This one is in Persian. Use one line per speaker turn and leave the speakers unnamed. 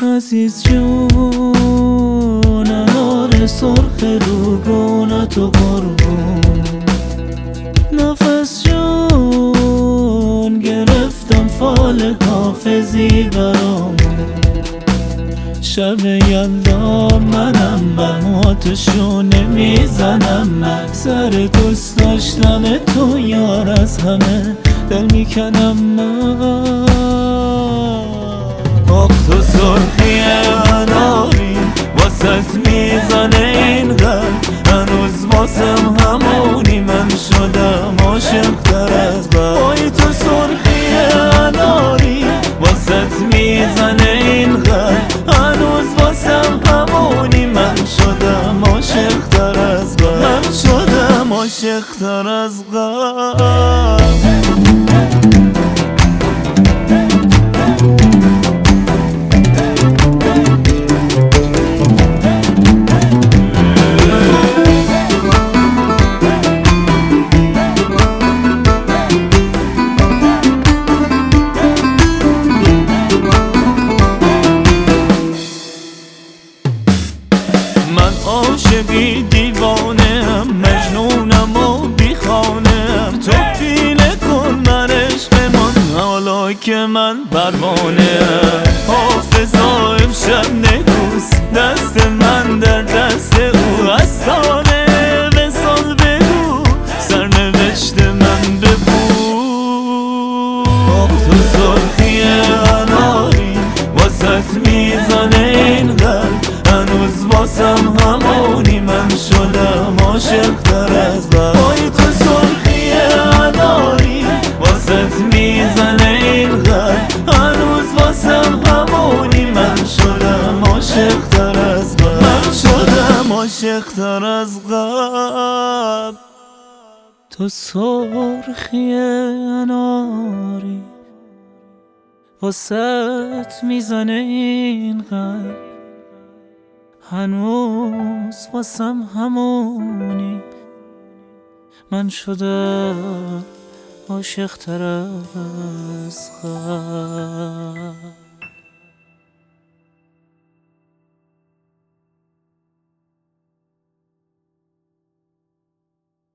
عزیز جون، انار سرخ روگونت و قربون. نفس جون گرفتم فال حافظی برامون. شب یلدا منم بماتشو نمیزنم من. سر دوست داشتن تو یار از همه دل میکنم من. آخ تو سرخی اناری واسط میزنه این قلب، هنوز واسم همونی، من شدم عاشق تر از قبل. وای تو سرخی اناری واسط میزنه این قلب، هنوز واسم همونی، من شدم عاشق تر از قبل. من شدم عاشق تر از قبل. من عاشقی دیوانم، مجنونم و بیخانم. تو پینه کن من عشق من، حالا که من پروانه‌ام. حافظا امشب نگوس دست من در دست او، استانه وصال بگو سرنوشت من بگو. آخ تو سرخی اناری واسط میزنه این قلب، هنوز واسم همونی، من شدم عاشق تر از قبل. وای تو سرخی اناری واسط میزنه این قلب، هنوز واسم همونی، من شدم عاشق تر از قبل. من شدم عاشق تر از قبل. تو سرخی اناری واسط میزنه این قلب، هنوز واسم همونی، من شدم عاشق تر از قبل.